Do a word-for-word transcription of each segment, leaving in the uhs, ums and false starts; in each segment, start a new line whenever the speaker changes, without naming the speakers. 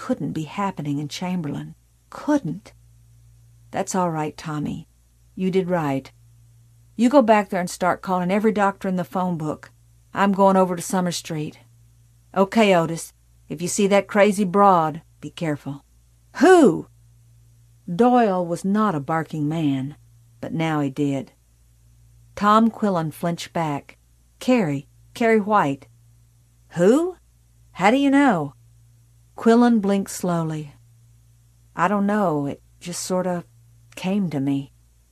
couldn't be happening in Chamberlain. Couldn't. That's all right, Tommy. You did right. You go back there and start calling every doctor in the phone book. I'm going over to Summer Street. Okay, Otis. If you see that crazy broad, be careful. Who? Doyle was not a barking man, but now he did. Tom Quillen flinched back. Carrie. Carrie White. Who? How do you know? Quillen blinked slowly. I don't know. It just sort of came to me.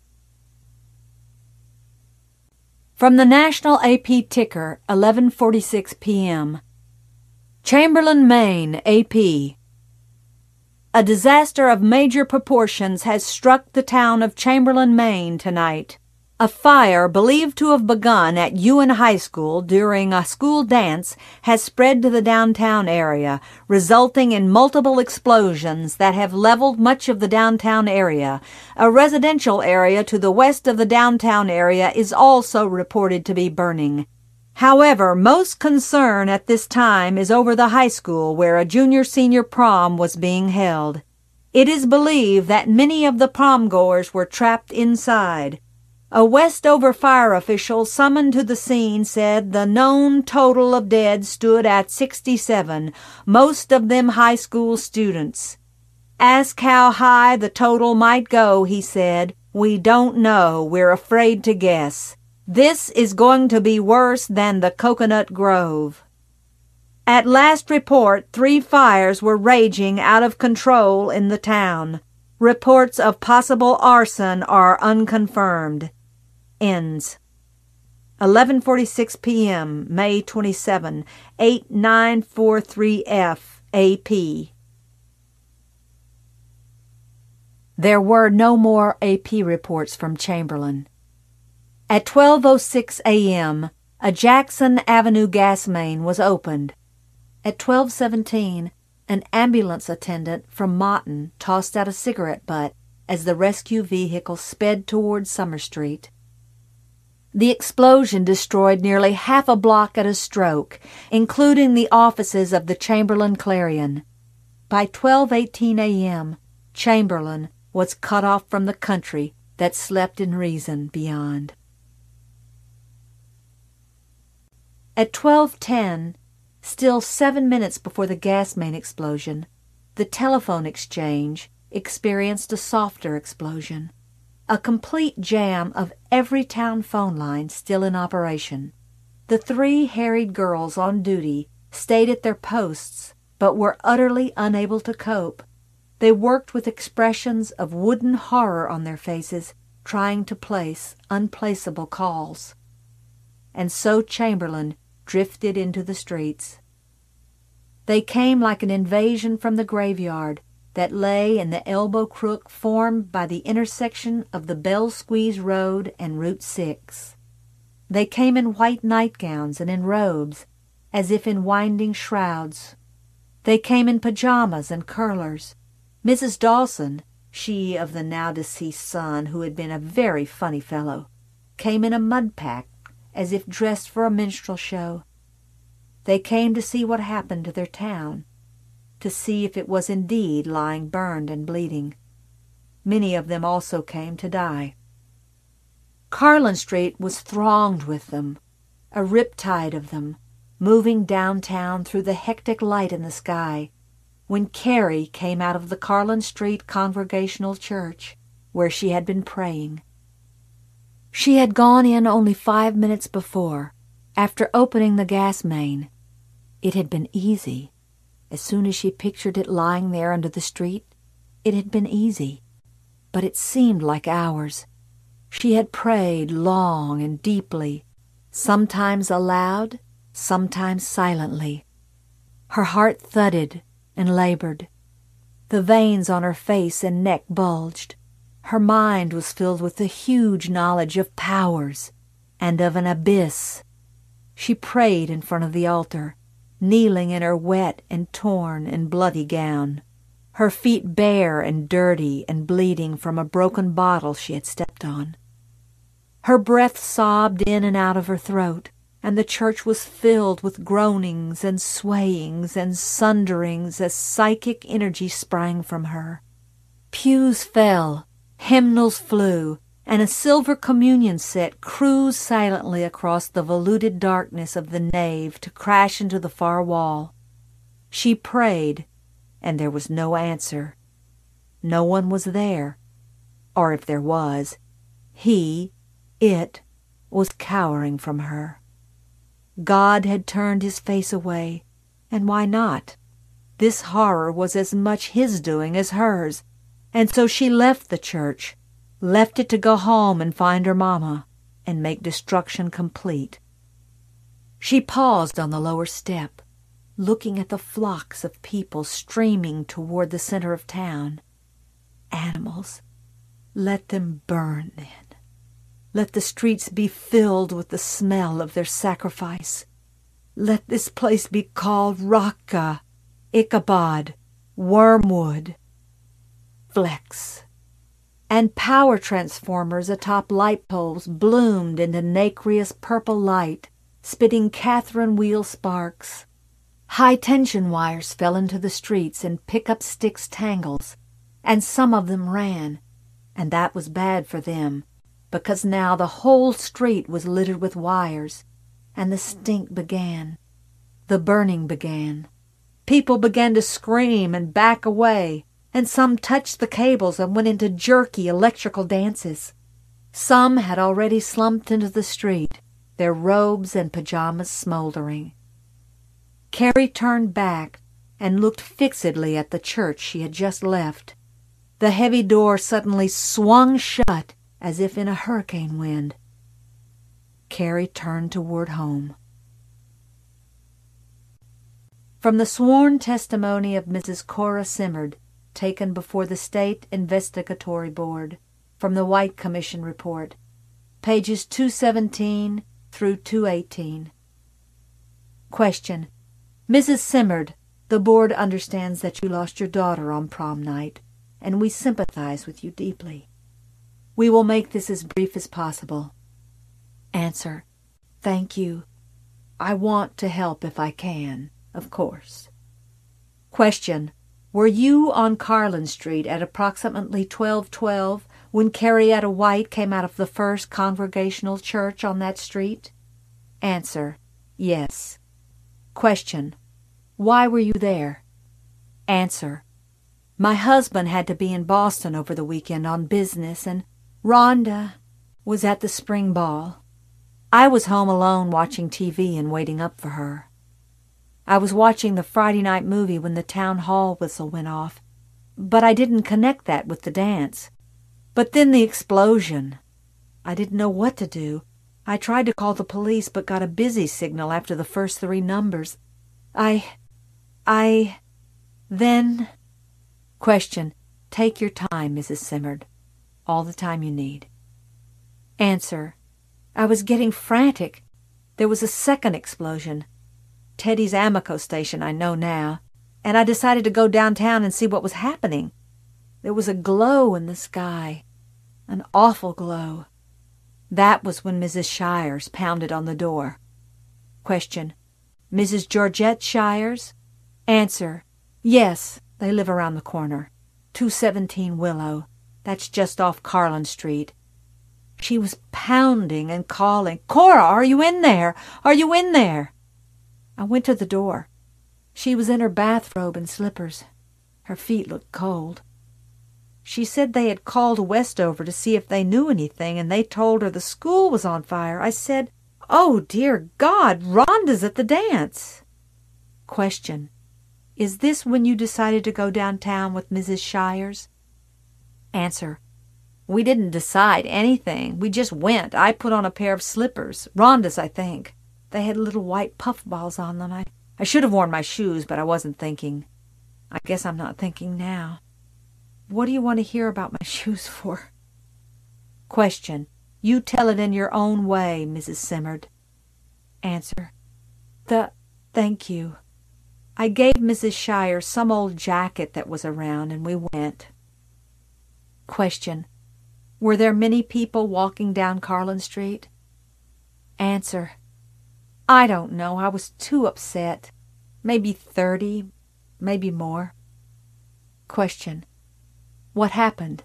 From the National A P Ticker, eleven forty-six p m Chamberlain, Maine, A P A disaster of major proportions has struck the town of Chamberlain, Maine tonight. A fire believed to have begun at Ewan High School during a school dance has spread to the downtown area, resulting in multiple explosions that have leveled much of the downtown area. A residential area to the west of the downtown area is also reported to be burning. However, most concern at this time is over the high school where a junior-senior prom was being held. It is believed that many of the prom-goers were trapped inside. A Westover fire official summoned to the scene said the known total of dead stood at sixty-seven, most of them high school students. Ask how high the total might go, he said. We don't know. We're afraid to guess. This is going to be worse than the Coconut Grove. At last report, three fires were raging out of control in the town. Reports of possible arson are unconfirmed. Ends. eleven forty-six p m, May twenty-seventh, eight nine four three F, A P There were no more A P reports from Chamberlain. At twelve oh six a m, a Jackson Avenue gas main was opened. At twelve seventeen, an ambulance attendant from Motton tossed out a cigarette butt as the rescue vehicle sped toward Summer Street. The explosion destroyed nearly half a block at a stroke, including the offices of the Chamberlain Clarion. By twelve eighteen a m, Chamberlain was cut off from the country that slept in reason beyond. At twelve ten, still seven minutes before the gas main explosion, the telephone exchange experienced a softer explosion. A complete jam of every town phone line still in operation. The three harried girls on duty stayed at their posts, but were utterly unable to cope. They worked with expressions of wooden horror on their faces, trying to place unplaceable calls. And so Chamberlain drifted into the streets. They came like an invasion from the graveyard that lay in the elbow crook formed by the intersection of the Bell Squeeze Road and Route six. They came in white nightgowns and in robes, as if in winding shrouds. They came in pajamas and curlers. Missus Dawson, she of the now-deceased son, who had been a very funny fellow, came in a mud pack, as if dressed for a minstrel show. They came to see what happened to their town, to see if it was indeed lying burned and bleeding. Many of them also came to die. Carlin Street was thronged with them, a riptide of them, moving downtown through the hectic light in the sky, when Carrie came out of the Carlin Street Congregational Church, where she had been praying. She had gone in only five minutes before, after opening the gas main. It had been easy. As soon as she pictured it lying there under the street, it had been easy. But it seemed like hours. She had prayed long and deeply, sometimes aloud, sometimes silently. Her heart thudded and labored. The veins on her face and neck bulged. Her mind was filled with the huge knowledge of powers and of an abyss. She prayed in front of the altar, kneeling in her wet and torn and bloody gown, her feet bare and dirty and bleeding from a broken bottle she had stepped on. Her breath sobbed in and out of her throat, and the church was filled with groanings and swayings and sunderings as psychic energy sprang from her. Pews fell, hymnals flew, and a silver communion set cruised silently across the voluted darkness of the nave to crash into the far wall. She prayed, and there was no answer. No one was there, or if there was, he, it, was cowering from her. God had turned his face away, and why not? This horror was as much his doing as hers, and so she left the church, left it to go home and find her mama, and make destruction complete. She paused on the lower step, looking at the flocks of people streaming toward the center of town. Animals, let them burn then. Let the streets be filled with the smell of their sacrifice. Let this place be called Raqqa, Ichabod, Wormwood, Flex. And power transformers atop light poles bloomed into nacreous purple light, spitting Catherine wheel sparks. High-tension wires fell into the streets in pick-up sticks tangles, and some of them ran, and that was bad for them, because now the whole street was littered with wires, and the stink began. The burning began. People began to scream and back away, and some touched the cables and went into jerky electrical dances. Some had already slumped into the street, their robes and pajamas smoldering. Carrie turned back and looked fixedly at the church she had just left. The heavy door suddenly swung shut as if in a hurricane wind. Carrie turned toward home. From the sworn testimony of Missus Cora Simard, taken before the State Investigatory Board, from the White Commission Report, pages two seventeen through two eighteen. Question. Missus Simard, the Board understands that you lost your daughter on prom night, and we sympathize with you deeply. We will make this as brief as possible. Answer. Thank you. I want to help if I can, of course. Question. Were you on Carlin Street at approximately twelve twelve when Carrietta White came out of the First Congregational Church on that street? Answer. Yes. Question. Why were you there? Answer. My husband had to be in Boston over the weekend on business, and Rhonda was at the spring ball. I was home alone watching T V and waiting up for her. I was watching the Friday night movie when the town hall whistle went off, but I didn't connect that with the dance. But then the explosion. I didn't know what to do. I tried to call the police but got a busy signal after the first three numbers. I... I... Then... Question. Take your time, Missus Simard. All the time you need. Answer. I was getting frantic. There was a second explosion. Teddy's Amico station, I know now, and I decided to go downtown and see what was happening. There was a glow in the sky, an awful glow. That was when Missus Shires pounded on the door. Question. Missus Georgette Shires? Answer. Yes, they live around the corner. two seventeen Willow. That's just off Carlin Street. She was pounding and calling, Cora, are you in there? Are you in there? I went to the door. She was in her bathrobe and slippers. Her feet looked cold. She said they had called Westover to see if they knew anything, and they told her the school was on fire. I said, oh, dear God, Rhonda's at the dance. Question. Is this when you decided to go downtown with Missus Shires? Answer. We didn't decide anything. We just went. I put on a pair of slippers. Rhonda's, I think. They had little white puffballs on them. I, I should have worn my shoes, but I wasn't thinking. I guess I'm not thinking now. What do you want to hear about my shoes for? Question. You tell it in your own way, Missus Simard. Answer. The... Thank you. I gave Missus Shires some old jacket that was around, and we went. Question. Were there many people walking down Carlin Street? Answer. I don't know. I was too upset. Maybe thirty, maybe more. Question. What happened?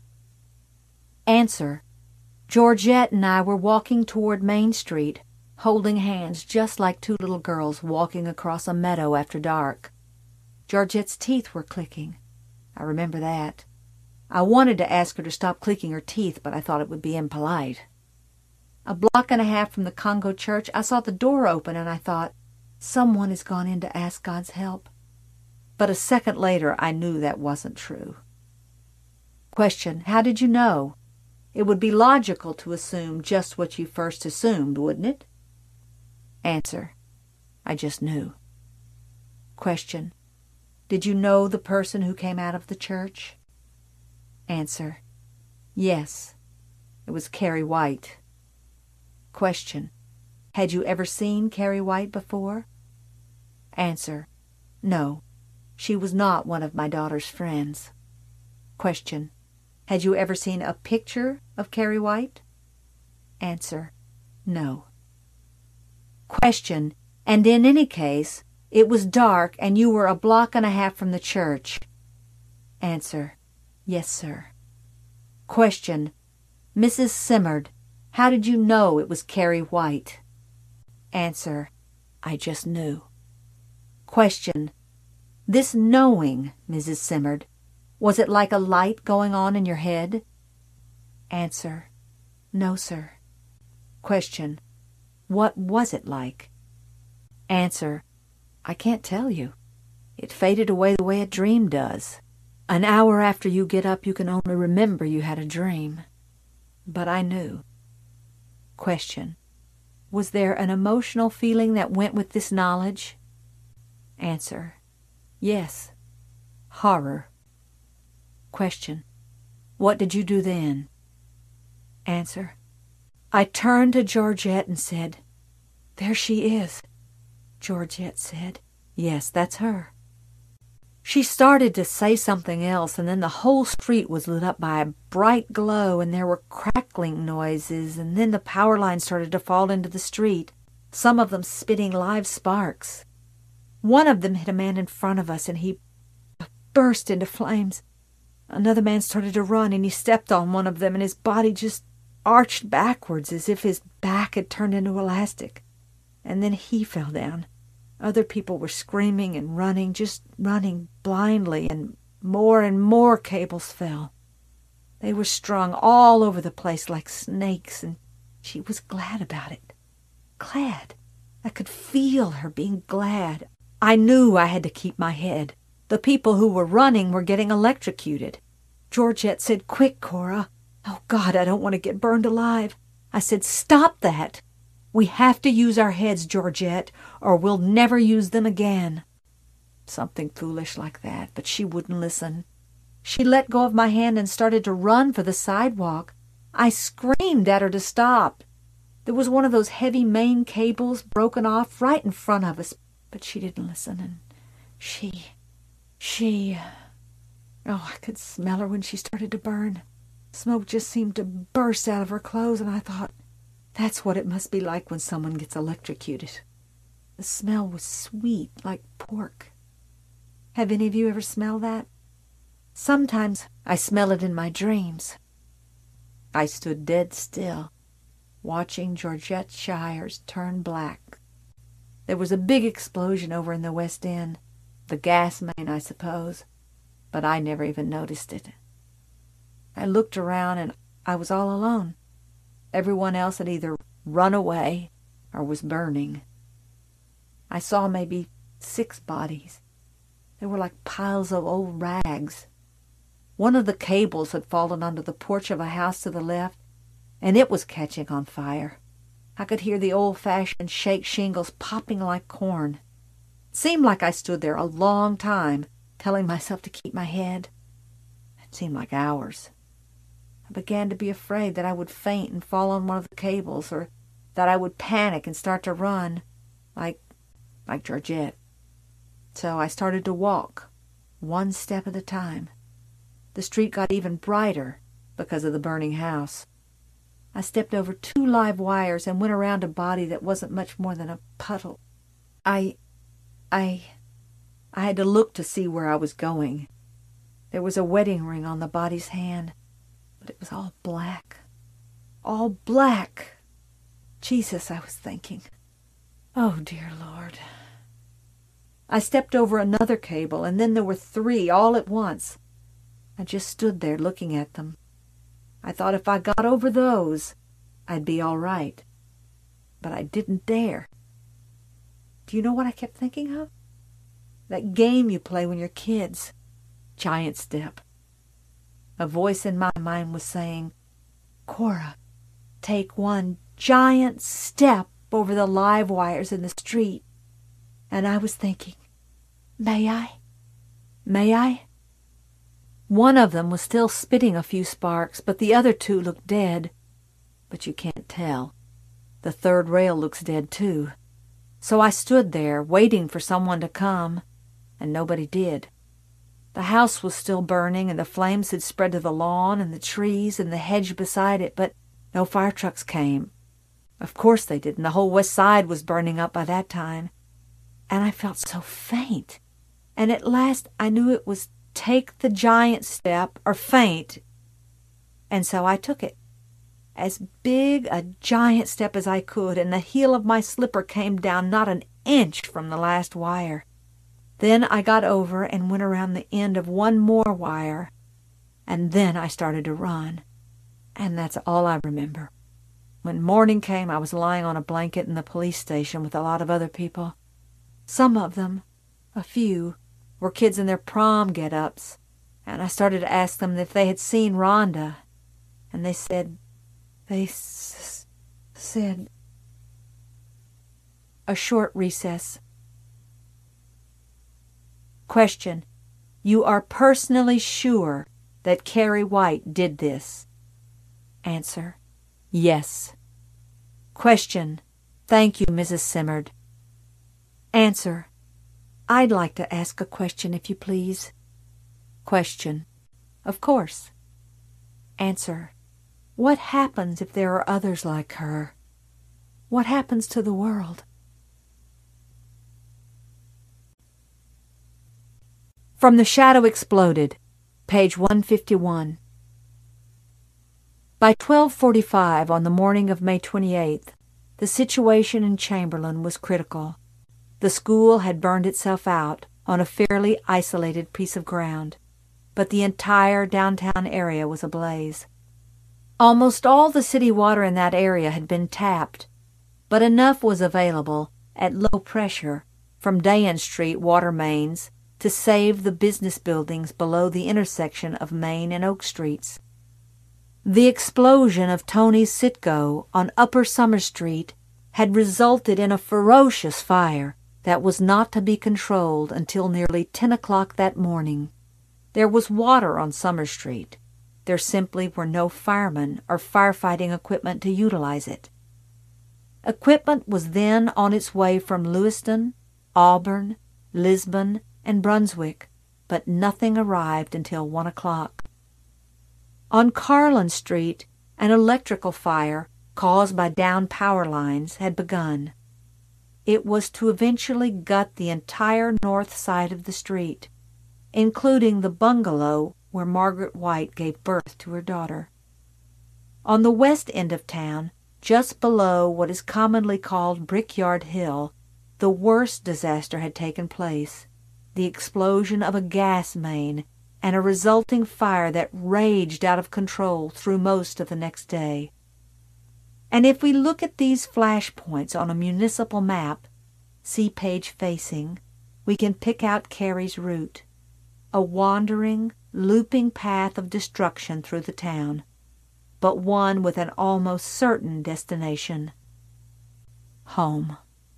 Answer. Georgette and I were walking toward Main Street, holding hands just like two little girls walking across a meadow after dark. Georgette's teeth were clicking. I remember that. I wanted to ask her to stop clicking her teeth, but I thought it would be impolite. A block and a half from the Congo church, I saw the door open, and I thought, someone has gone in to ask God's help. But a second later, I knew that wasn't true. Question. How did you know? It would be logical to assume just what you first assumed, wouldn't it? Answer. I just knew. Question. Did you know the person who came out of the church? Answer. Yes. It was Carrie White. Question. Had you ever seen Carrie White before? Answer. No. She was not one of my daughter's friends. Question. Had you ever seen a picture of Carrie White? Answer. No. Question. And in any case, it was dark and you were a block and a half from the church. Answer. Yes, sir. Question. Missus Simard, how did you know it was Carrie White? Answer. I just knew. Question. This knowing, Missus Simard, was it like a light going on in your head? Answer. No, sir. Question. What was it like? Answer. I can't tell you. It faded away the way a dream does. An hour after you get up, you can only remember you had a dream. But I knew. Question. Was there an emotional feeling that went with this knowledge? Answer. Yes. Horror. Question. What did you do then? Answer. I turned to Georgette and said, There she is. Georgette said, Yes, that's her. She started to say something else, and then the whole street was lit up by a bright glow, and there were crackling noises, and then the power lines started to fall into the street, some of them spitting live sparks. One of them hit a man in front of us, and he burst into flames. Another man started to run, and he stepped on one of them, and his body just arched backwards as if his back had turned into elastic. And then he fell down. Other people were screaming and running, just running blindly, and more and more cables fell. They were strung all over the place like snakes, and she was glad about it. Glad. I could feel her being glad. I knew I had to keep my head. The people who were running were getting electrocuted. Georgette said, Quick, Cora. Oh, God, I don't want to get burned alive. I said, Stop that. We have to use our heads, Georgette, or we'll never use them again. Something foolish like that, but she wouldn't listen. She let go of my hand and started to run for the sidewalk. I screamed at her to stop. There was one of those heavy main cables broken off right in front of us, but she didn't listen, and she, she... Oh, I could smell her when she started to burn. Smoke just seemed to burst out of her clothes, and I thought, that's what it must be like when someone gets electrocuted. The smell was sweet, like pork. Have any of you ever smelled that? Sometimes I smell it in my dreams. I stood dead still, watching Georgette Shires turn black. There was a big explosion over in the West End. The gas main, I suppose, but I never even noticed it. I looked around and I was all alone. Everyone else had either run away or was burning. I saw maybe six bodies. They were like piles of old rags. One of the cables had fallen onto the porch of a house to the left, and it was catching on fire. I could hear the old-fashioned shake shingles popping like corn. It seemed like I stood there a long time, telling myself to keep my head. It seemed like hours. I began to be afraid that I would faint and fall on one of the cables, or that I would panic and start to run, like, like Georgette. So I started to walk, one step at a time. The street got even brighter because of the burning house. I stepped over two live wires and went around a body that wasn't much more than a puddle. I... I... I had to look to see where I was going. There was a wedding ring on the body's hand, but it was all black. All black. Jesus, I was thinking. Oh, dear Lord. I stepped over another cable, and then there were three all at once. I just stood there looking at them. I thought if I got over those, I'd be all right. But I didn't dare. Do you know what I kept thinking of? That game you play when you're kids. Giant step. A voice in my mind was saying, Cora, take one giant step over the live wires in the street. And I was thinking, may I? May I? One of them was still spitting a few sparks, but the other two looked dead. But you can't tell. The third rail looks dead, too. So I stood there, waiting for someone to come, and nobody did. The house was still burning, and the flames had spread to the lawn and the trees and the hedge beside it, but no fire trucks came. Of course they didn't. The whole west side was burning up by that time. And I felt so faint. And at last I knew it was take the giant step or faint. And so I took it. As big a giant step as I could, and the heel of my slipper came down not an inch from the last wire. Then I got over and went around the end of one more wire, and then I started to run. And that's all I remember. When morning came, I was lying on a blanket in the police station with a lot of other people. Some of them, a few, were kids in their prom get-ups, and I started to ask them if they had seen Rhonda, and they said, they s said... A short recess. Question. You are personally sure that Carrie White did this? Answer. Yes. Question. Thank you, Missus Simard. Answer. I'd like to ask a question, if you please. Question. Of course. Answer. What happens if there are others like her? What happens to the world? From The Shadow Exploded, page one fifty-one. By twelve forty-five on the morning of May twenty-eighth, the situation in Chamberlain was critical. The school had burned itself out on a fairly isolated piece of ground, but the entire downtown area was ablaze. Almost all the city water in that area had been tapped, but enough was available at low pressure from Dayan Street water mains to save the business buildings below the intersection of Main and Oak Streets. The explosion of Tony's Citgo on Upper Summer Street had resulted in a ferocious fire that was not to be controlled until nearly ten o'clock that morning. There was water on Summer Street. There simply were no firemen or firefighting equipment to utilize it. Equipment was then on its way from Lewiston, Auburn, Lisbon, and Brunswick, but nothing arrived until one o'clock. On Carlin Street, an electrical fire caused by down power lines had begun. It was to eventually gut the entire north side of the street, including the bungalow where Margaret White gave birth to her daughter. On the west end of town, just below what is commonly called Brickyard Hill, the worst disaster had taken place. The explosion of a gas main and a resulting fire that raged out of control through most of the next day. And if we look at these flashpoints on a municipal map, see page facing, we can pick out Carrie's route, a wandering, looping path of destruction through the town, but one with an almost certain destination: home.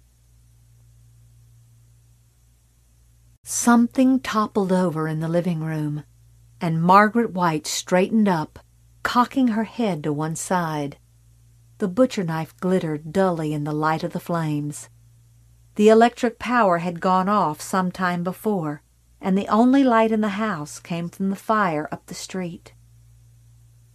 Something toppled over in the living room, and Margaret White straightened up, cocking her head to one side. The butcher knife glittered dully in the light of the flames. The electric power had gone off some time before, and the only light in the house came from the fire up the street.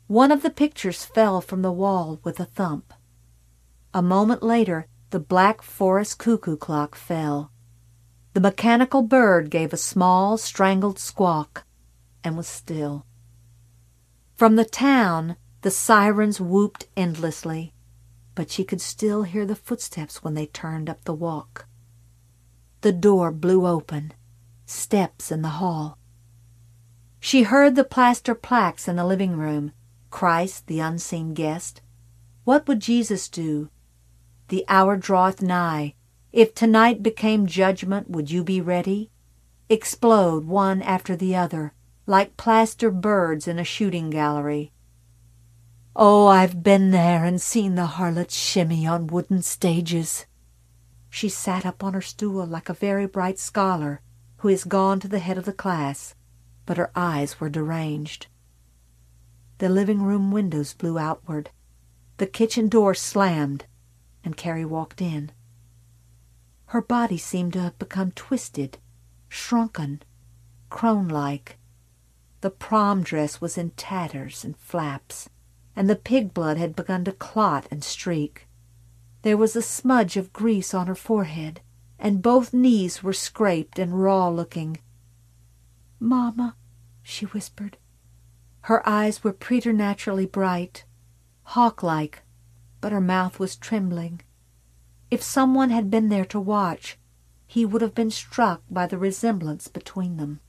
One of the pictures fell from the wall with a thump. A moment later, the black forest cuckoo clock fell. The mechanical bird gave a small, strangled squawk and was still. From the town, the sirens whooped endlessly, but she could still hear the footsteps when they turned up the walk. The door blew open, steps in the hall. She heard the plaster plaques in the living room. Christ, the unseen guest. What would Jesus do? The hour draweth nigh. If tonight became judgment, would you be ready? Explode one after the other, like plaster birds in a shooting gallery. Oh, I've been there and seen the harlots shimmy on wooden stages. She sat up on her stool like a very bright scholar who has gone to the head of the class, but her eyes were deranged. The living room windows blew outward. The kitchen door slammed, and Carrie walked in. Her body seemed to have become twisted, shrunken, crone-like. The prom dress was in tatters and flaps, and the pig blood had begun to clot and streak. There was a smudge of grease on her forehead, and both knees were scraped and raw-looking. "Mama," she whispered. Her eyes were preternaturally bright, hawk-like, but her mouth was trembling. If someone had been there to watch, he would have been struck by the resemblance between them.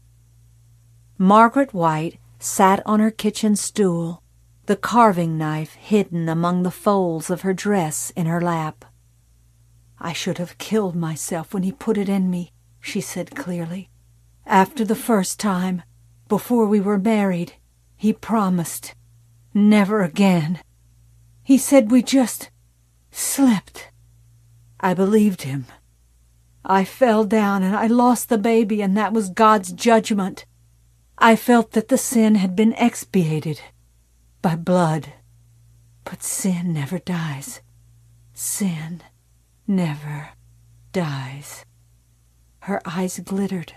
Margaret White sat on her kitchen stool, the carving knife hidden among the folds of her dress in her lap. "I should have killed myself when he put it in me," she said clearly. "After the first time, before we were married, he promised never again. He said we just slipped. I believed him. I fell down and I lost the baby, and that was God's judgment. I felt that the sin had been expiated by blood. But sin never dies. Sin never dies." Her eyes glittered.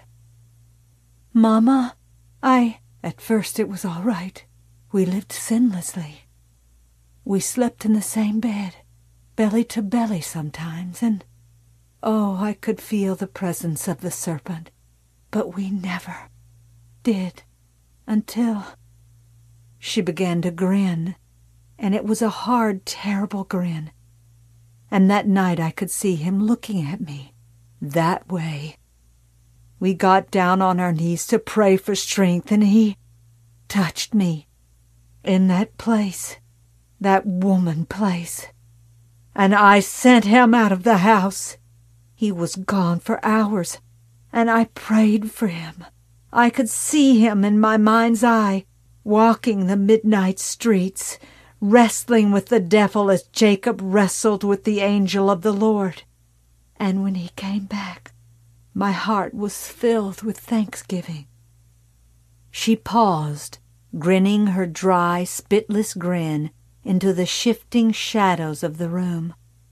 "Mama, I... At first it was all right. We lived sinlessly. We slept in the same bed, belly to belly sometimes, and, oh, I could feel the presence of the serpent. But we never did until—" She began to grin, and it was a hard, terrible grin. "And that night I could see him looking at me, that way. We got down on our knees to pray for strength, and he touched me in that place, that woman place. And I sent him out of the house. He was gone for hours, and I prayed for him. I could see him in my mind's eye, walking the midnight streets, wrestling with the devil as Jacob wrestled with the angel of the Lord. And when he came back, my heart was filled with thanksgiving." She paused, grinning her dry, spitless grin into the shifting shadows of the room.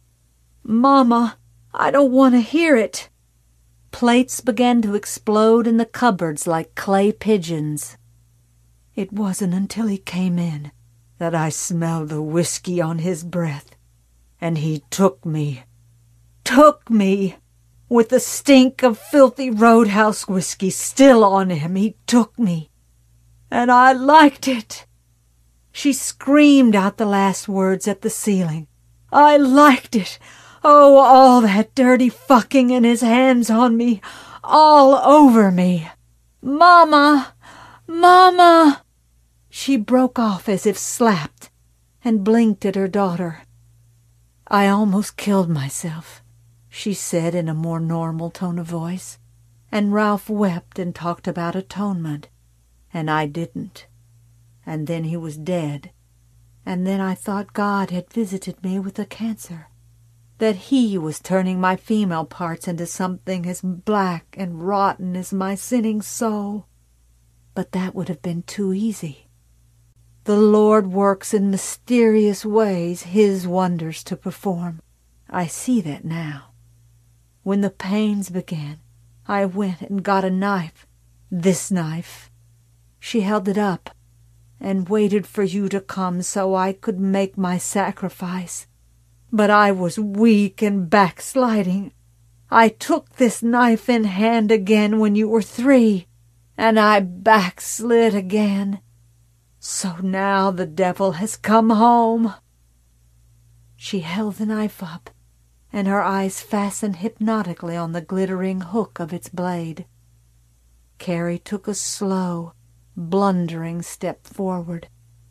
"Mama, I don't want to hear it." Plates began to explode in the cupboards like clay pigeons. "It wasn't until he came in that I smelled the whiskey on his breath, and he took me, took me, with the stink of filthy roadhouse whiskey still on him. He took me, and I liked it." She screamed out the last words at the ceiling. "I liked it. Oh, all that dirty fucking and his hands on me, all over me. Mama! Mama!" She broke off as if slapped and blinked at her daughter. "I almost killed myself," she said in a more normal tone of voice, "and Ralph wept and talked about atonement, and I didn't. And then he was dead, and then I thought God had visited me with a cancer, that he was turning my female parts into something as black and rotten as my sinning soul. But that would have been too easy. The Lord works in mysterious ways his wonders to perform. I see that now. When the pains began, I went and got a knife, this knife." She held it up, and waited for you to come so I could make my sacrifice. But I was weak and backsliding. I took this knife in hand again when you were three, and I backslid again. So now the devil has come home." She held the knife up, and her eyes fastened hypnotically on the glittering hook of its blade. Carrie took a slow, blundering step forward.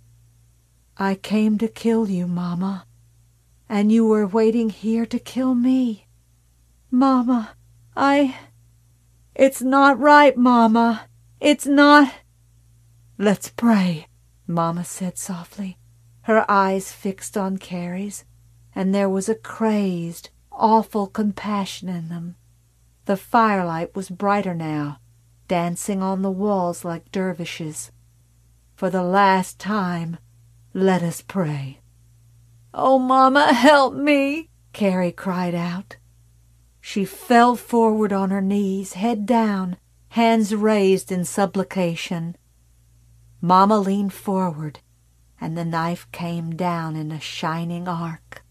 "I came to kill you, Mama, and you were waiting here to kill me. Mama, I... It's not right, Mama. It's not..." "Let's pray," Mama said softly, her eyes fixed on Carrie's, and there was a crazed, awful compassion in them. The firelight was brighter now, dancing on the walls like dervishes. "For the last time, let us pray." "Oh, Mama, help me!" Carrie cried out. She fell forward on her knees, head down, hands raised in supplication. Mama leaned forward, and the knife came down in a shining arc.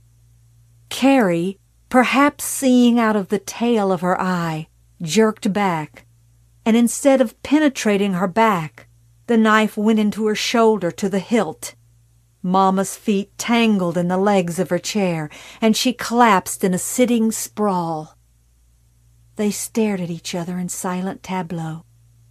Carrie, perhaps seeing out of the tail of her eye, jerked back, and instead of penetrating her back, the knife went into her shoulder to the hilt. Mama's feet tangled in the legs of her chair, and she collapsed in a sitting sprawl. They stared at each other in silent tableau.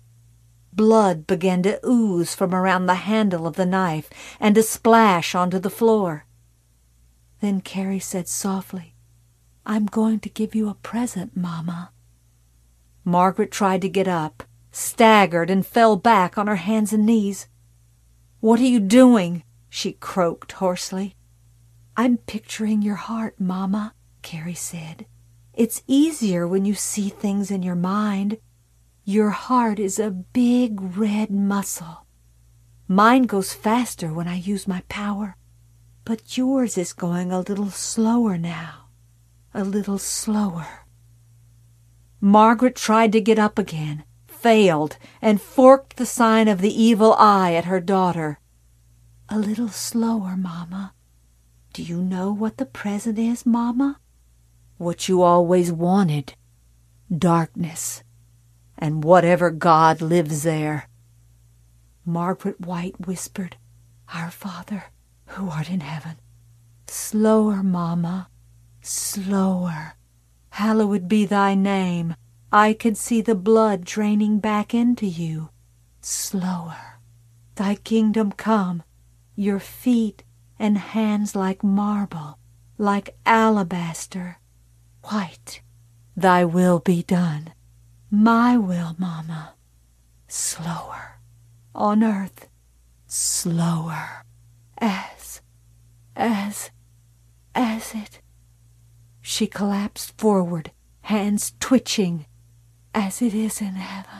Blood began to ooze from around the handle of the knife and to splash onto the floor. Then Carrie said softly, "I'm going to give you a present, Mama." Margaret tried to get up, staggered, and fell back on her hands and knees. "What are you doing?" she croaked hoarsely. "I'm picturing your heart, Mama," Carrie said. "It's easier when you see things in your mind. Your heart is a big red muscle. Mine goes faster when I use my power, but yours is going a little slower now, a little slower." Margaret tried to get up again, failed, and forked the sign of the evil eye at her daughter. "A little slower, Mama. Do you know what the present is, Mama?" "What you always wanted. Darkness. And whatever God lives there." Margaret White whispered, "Our Father, who art in heaven." "Slower, Mama, slower. Hallowed be thy name. I can see the blood draining back into you. Slower. Thy kingdom come. Your feet and hands like marble, like alabaster, white. Thy will be done. My will, Mama. Slower. On earth. Slower. As, as, as it..." She collapsed forward, hands twitching, "As it is in heaven."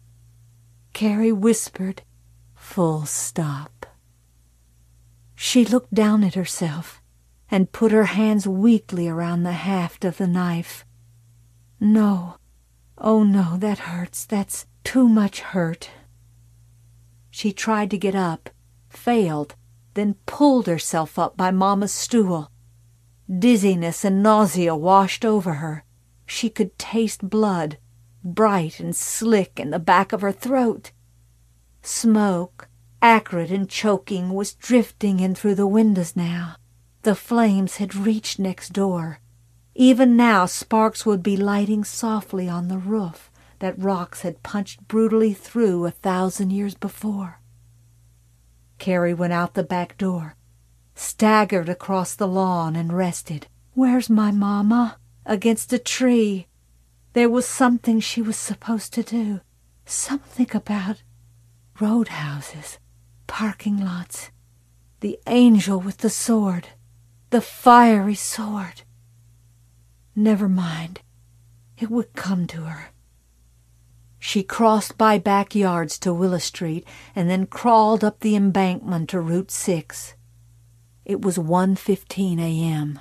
Carrie whispered, "Full stop." She looked down at herself and put her hands weakly around the haft of the knife. "No, oh no, that hurts. That's too much hurt." She tried to get up, failed, then pulled herself up by Mama's stool. Dizziness and nausea washed over her. She could taste blood, bright and slick in the back of her throat. Smoke, acrid and choking, was drifting in through the windows now. The flames had reached next door. Even now sparks would be lighting softly on the roof that rocks had punched brutally through a thousand years before. Carrie went out the back door, staggered across the lawn, and rested. "Where's my Mama?" Against a tree. There was something she was supposed to do. Something about roadhouses, parking lots, the angel with the sword, the fiery sword. Never mind. It would come to her. She crossed by backyards to Willow Street and then crawled up the embankment to Route six. It was one fifteen a.m.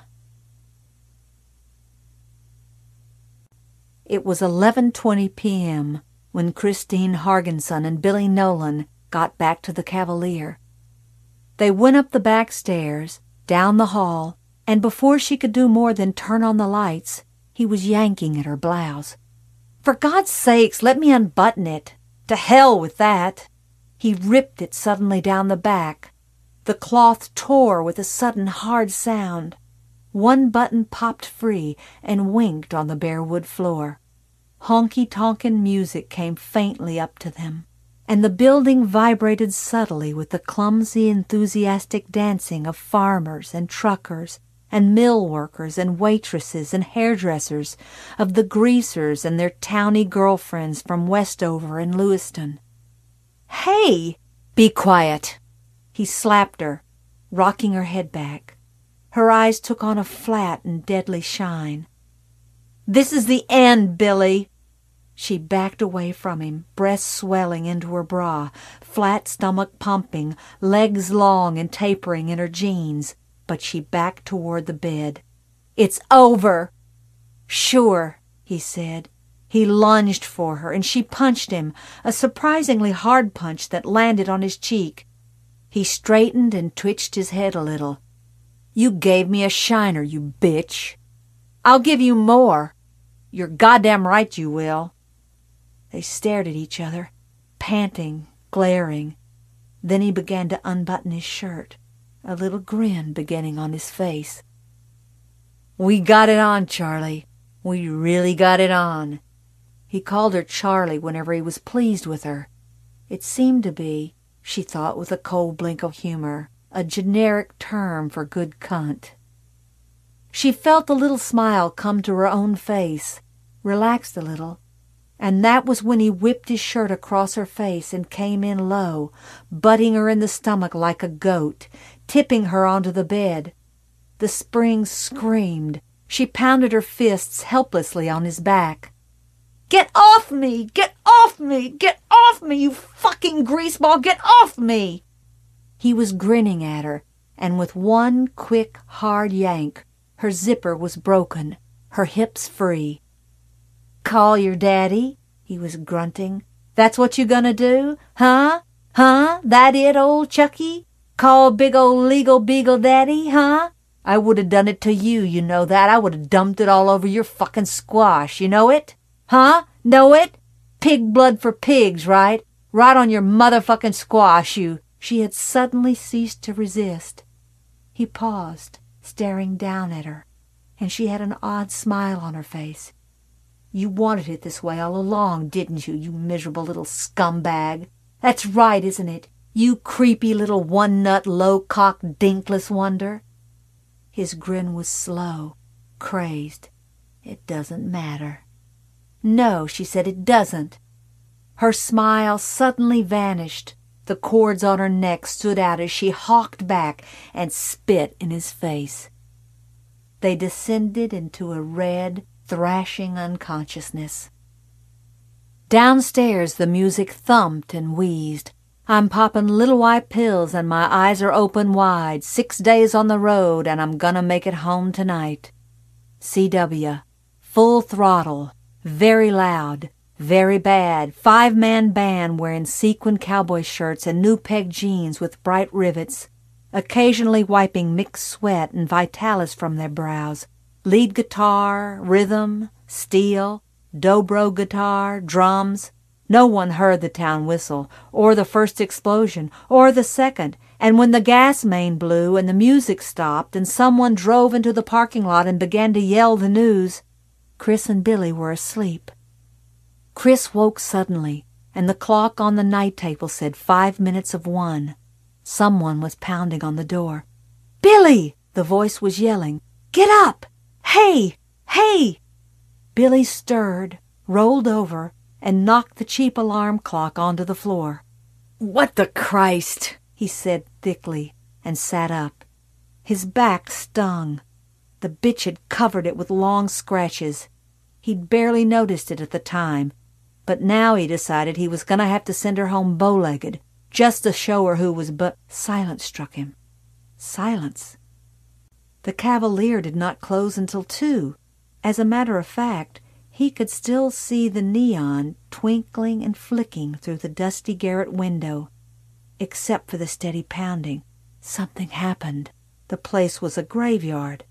It was eleven twenty p.m. when Christine Hargenson and Billy Nolan got back to the Cavalier. They went up the back stairs, down the hall, and before she could do more than turn on the lights, he was yanking at her blouse. "For God's sakes, let me unbutton it. To hell with that." He ripped it suddenly down the back. The cloth tore with a sudden hard sound. One button popped free and winked on the bare wood floor. Honky-tonkin' music came faintly up to them, and the building vibrated subtly with the clumsy, enthusiastic dancing of farmers and truckers and mill workers and waitresses and hairdressers, of the greasers and their towny girlfriends from Westover and Lewiston. "Hey!" "Be quiet!" He slapped her, rocking her head back. Her eyes took on a flat and deadly shine. "This is the end, Billy!" She backed away from him, breasts swelling into her bra, flat stomach pumping, legs long and tapering in her jeans, but she backed toward the bed. "It's over!" "Sure," he said. He lunged for her, and she punched him, a surprisingly hard punch that landed on his cheek. He straightened and twitched his head a little. "You gave me a shiner, you bitch." "I'll give you more." "You're goddamn right you will." They stared at each other, panting, glaring. Then he began to unbutton his shirt, a little grin beginning on his face. "We got it on, Charlie. We really got it on." He called her Charlie whenever he was pleased with her. It seemed to be, she thought with a cold blink of humor, a generic term for good cunt. She felt the little smile come to her own face, relaxed a little, and that was when he whipped his shirt across her face and came in low, butting her in the stomach like a goat, tipping her onto the bed. The spring screamed. She pounded her fists helplessly on his back. "Get off me! Get off me! Get off me, you fucking greaseball! Get off me!" He was grinning at her, and with one quick, hard yank, her zipper was broken, her hips free. "Call your daddy?" he was grunting. "That's what you gonna do? Huh? Huh? That it, old Chucky? Call big old legal beagle daddy, huh? I would have done it to you, you know that. I would have dumped it all over your fucking squash, you know it? Huh? Know it? Pig blood for pigs, right? Right on your motherfucking squash, you..." She had suddenly ceased to resist. He paused, staring down at her, and she had an odd smile on her face. "You wanted it this way all along, didn't you, you miserable little scumbag? That's right, isn't it? You creepy little one-nut, low-cocked, dinkless wonder." His grin was slow, crazed. "It doesn't matter." "No," she said, "it doesn't." Her smile suddenly vanished. The cords on her neck stood out as she hawked back and spit in his face. They descended into a red, thrashing unconsciousness. Downstairs the music thumped and wheezed. "I'm popping little white pills and my eyes are open wide. Six days on the road and I'm gonna make it home tonight." C W. Full throttle. Very loud. Very bad. Five-man band wearing sequin cowboy shirts and new peg jeans with bright rivets, occasionally wiping mixed sweat and Vitalis from their brows. Lead guitar, rhythm, steel, dobro guitar, drums. No one heard the town whistle, or the first explosion, or the second, and when the gas main blew and the music stopped and someone drove into the parking lot and began to yell the news, Chris and Billy were asleep. Chris woke suddenly, and the clock on the night table said five minutes of one. Someone was pounding on the door. "Billy!" the voice was yelling. "Get up! Hey! Hey!" Billy stirred, rolled over, and knocked the cheap alarm clock onto the floor. "What the Christ!" he said thickly, and sat up. His back stung. The bitch had covered it with long scratches. He'd barely noticed it at the time, but now he decided he was going to have to send her home bow-legged, just to show her who was but... Silence struck him. Silence. The Cavalier did not close until two. As a matter of fact, he could still see the neon twinkling and flicking through the dusty garret window. except for the steady pounding. Something happened. The place was a graveyard.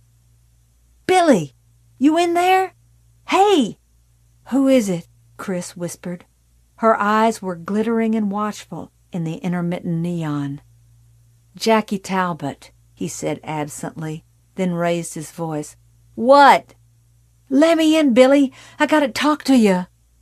"Billy! You in there? Hey!" "Who is it?" Chris whispered. Her eyes were glittering and watchful in the intermittent neon. "Jackie Talbot," he said absently, then raised his voice. "What?" "Let me in, Billy. I gotta talk to you."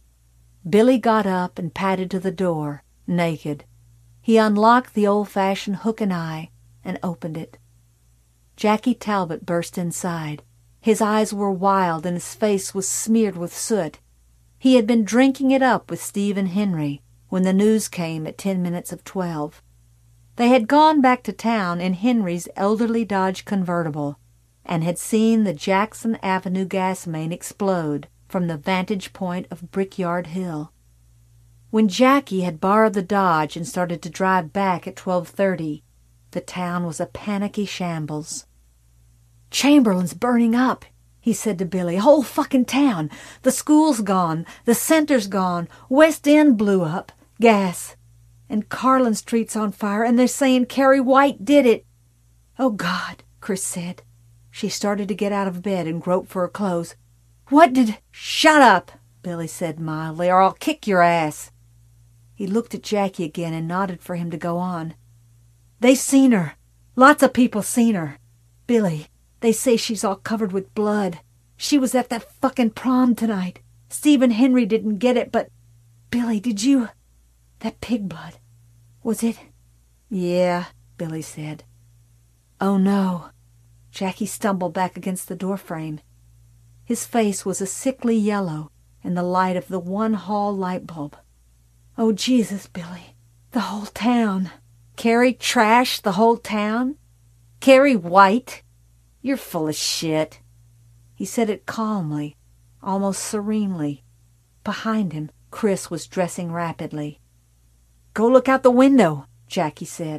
Billy got up and padded to the door, naked. He unlocked the old-fashioned hook and eye and opened it. Jackie Talbot burst inside. His eyes were wild and his face was smeared with soot. He had been drinking it up with Steve and Henry when the news came at ten minutes of twelve. They had gone back to town in Henry's elderly Dodge convertible and had seen the Jackson Avenue gas main explode from the vantage point of Brickyard Hill. When Jackie had borrowed the Dodge and started to drive back at twelve thirty, the town was a panicky shambles. "Chamberlain's burning up," he said to Billy. "Whole fucking town. The school's gone. The center's gone. West End blew up. Gas. And Carlin Street's on fire, and they're saying Carrie White did it." "Oh, God," Chris said. She started to get out of bed and grope for her clothes. "What did—" "Shut up," Billy said mildly, "or I'll kick your ass." He looked at Jackie again and nodded for him to go on. "They seen her. Lots of people seen her. Billy, they say she's all covered with blood. She was at that fucking prom tonight. Stephen Henry didn't get it, but... Billy, did you... That pig blood. Was it?" "Yeah," Billy said. "Oh, no." Jackie stumbled back against the doorframe. His face was a sickly yellow in the light of the one hall light bulb. "Oh, Jesus, Billy. The whole town." "Carrie trashed the whole town? Carrie White? You're full of shit." He said it calmly, almost serenely. Behind him, Chris was dressing rapidly. "Go look out the window," Jackie said.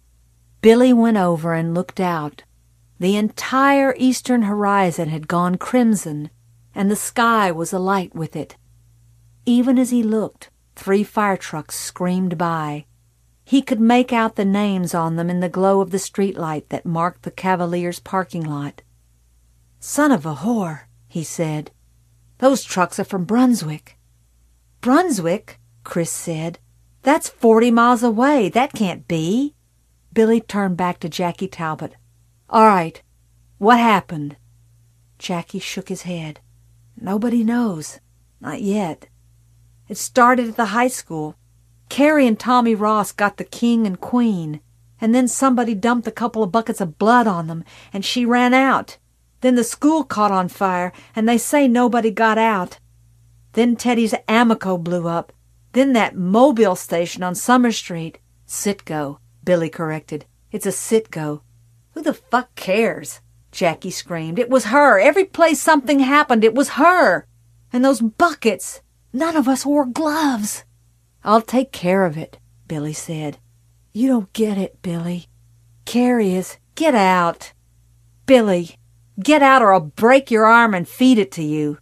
Billy went over and looked out. The entire eastern horizon had gone crimson, and the sky was alight with it. Even as he looked, three fire trucks screamed by. He could make out the names on them in the glow of the streetlight that marked the Cavaliers' parking lot. "Son of a whore," he said. "Those trucks are from Brunswick." "Brunswick?" Chris said. "That's forty miles away. That can't be." Billy turned back to Jackie Talbot. "All right. What happened?" Jackie shook his head. "Nobody knows. Not yet. It started at the high school. Carrie and Tommy Ross got the king and queen, and then somebody dumped a couple of buckets of blood on them, and she ran out. Then the school caught on fire, and they say nobody got out. Then Teddy's Amico blew up. Then that Mobile station on Summer Street." "Citgo," Billy corrected. "It's a Citgo." "Who the fuck cares?" Jackie screamed. "It was her. Every place something happened, it was her. And those buckets. None of us wore gloves." "I'll take care of it," Billy said. "You don't get it, Billy. Carrie is—" "Get out. Billy, get out or I'll break your arm and feed it to you."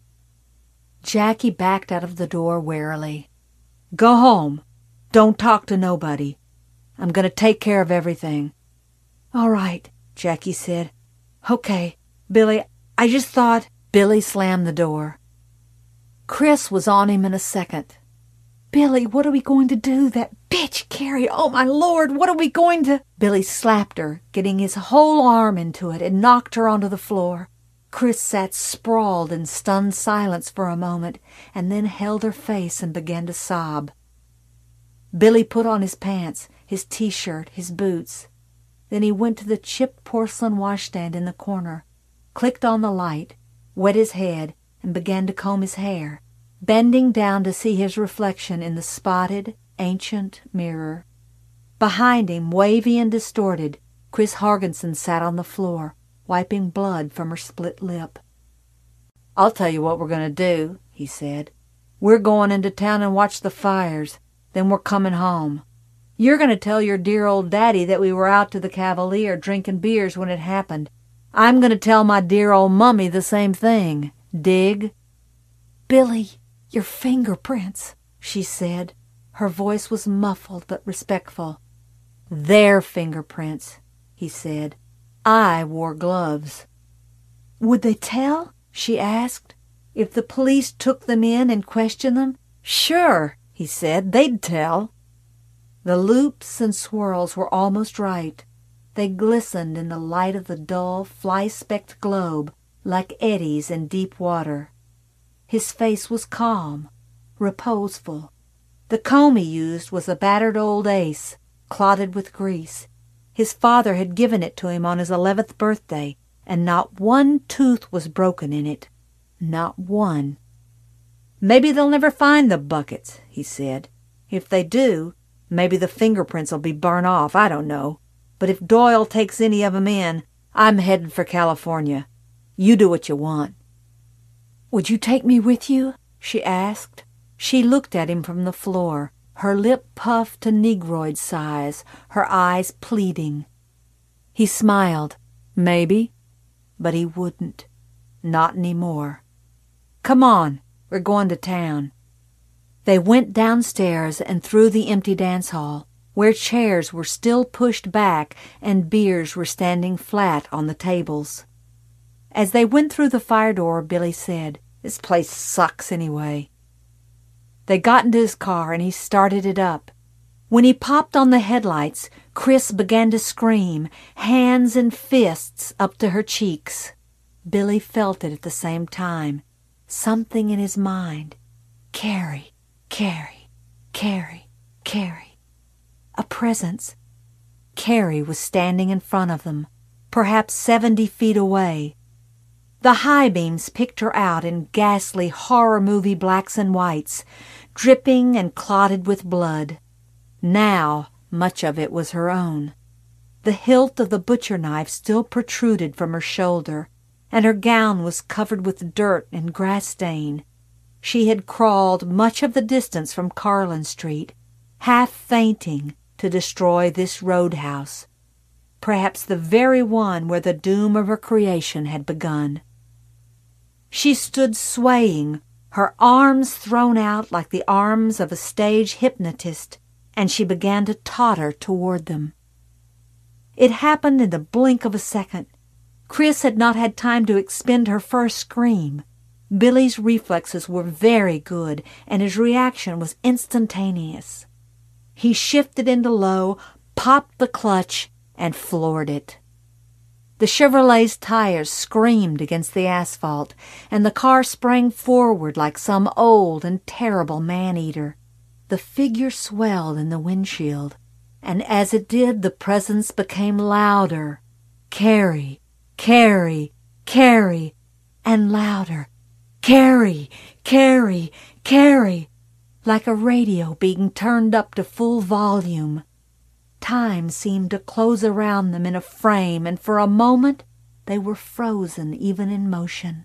Jackie backed out of the door warily. "Go home. Don't talk to nobody. I'm going to take care of everything." "All right," Jackie said. "Okay, Billy, I just thought—" Billy slammed the door. Chris was on him in a second. "Billy, what are we going to do? That bitch, Carrie, oh my Lord, what are we going to—" Billy slapped her, getting his whole arm into it, and knocked her onto the floor. Chris sat sprawled in stunned silence for a moment, and then held her face and began to sob. Billy put on his pants, his T-shirt, his boots. Then he went to the chipped porcelain washstand in the corner, clicked on the light, wet his head, and began to comb his hair, bending down to see his reflection in the spotted, ancient mirror. Behind him, wavy and distorted, Chris Hargensen sat on the floor, wiping blood from her split lip. "I'll tell you what we're going to do," he said. "We're going into town and watch the fires. Then we're coming home. You're going to tell your dear old daddy that we were out to the Cavalier drinking beers when it happened. I'm going to tell my dear old mummy the same thing. Dig?" "Billy, your fingerprints," she said. Her voice was muffled but respectful. Their fingerprints, he said. I wore gloves. Would they tell? She asked. If the police took them in and questioned them? Sure, he said, they'd tell. The loops and swirls were almost right. They glistened in the light of the dull, fly-specked globe like eddies in deep water. His face was calm, reposeful. The comb he used was a battered old ace, clotted with grease. His father had given it to him on his eleventh birthday, and not one tooth was broken in it. Not one. Maybe they'll never find the buckets, he said. If they do, maybe the fingerprints will be burnt off, I don't know. But if Doyle takes any of 'em in, I'm heading for California. You do what you want. Would you take me with you? She asked. She looked at him from the floor, her lip puffed to negroid size, her eyes pleading. He smiled. Maybe. But he wouldn't. Not any more. Come on, we're going to town. They went downstairs and through the empty dance hall, where chairs were still pushed back and beers were standing flat on the tables. As they went through the fire door, Billy said, "This place sucks anyway." They got into his car and he started it up. When he popped on the headlights, Chris began to scream, hands and fists up to her cheeks. Billy felt it at the same time. Something in his mind. Carrie, Carrie, Carrie, Carrie. A presence. Carrie was standing in front of them, perhaps seventy feet away. The high beams picked her out in ghastly horror movie blacks and whites, dripping and clotted with blood. Now much of it was her own. The hilt of the butcher knife still protruded from her shoulder, and her gown was covered with dirt and grass stain. She had crawled much of the distance from Carlin Street, half fainting, to destroy this roadhouse, perhaps the very one where the doom of her creation had begun. She stood swaying, her arms thrown out like the arms of a stage hypnotist, and she began to totter toward them. It happened in the blink of a second. Chris had not had time to expend her first scream. Billy's reflexes were very good, and his reaction was instantaneous. He shifted into low, popped the clutch, and floored it. The Chevrolet's tires screamed against the asphalt, and the car sprang forward like some old and terrible man-eater. The figure swelled in the windshield, and as it did, the presence became louder. Carrie, Carrie, Carrie, and louder. Carrie, Carrie, Carrie, like a radio being turned up to full volume. Time seemed to close around them in a frame, and for a moment they were frozen even in motion.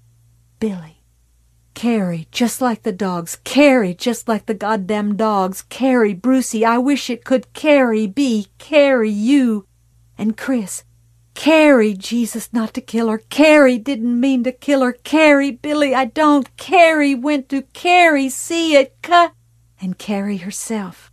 Billy. Carrie, just like the dogs. Carrie, just like the goddamn dogs. Carrie, Brucey, I wish it could. Carrie, be. Carrie, you. And Chris. Carrie, Jesus, not to kill her. Carrie didn't mean to kill her. Carrie, Billy, I don't. Carrie went to Carrie, see it, cut. And Carrie herself.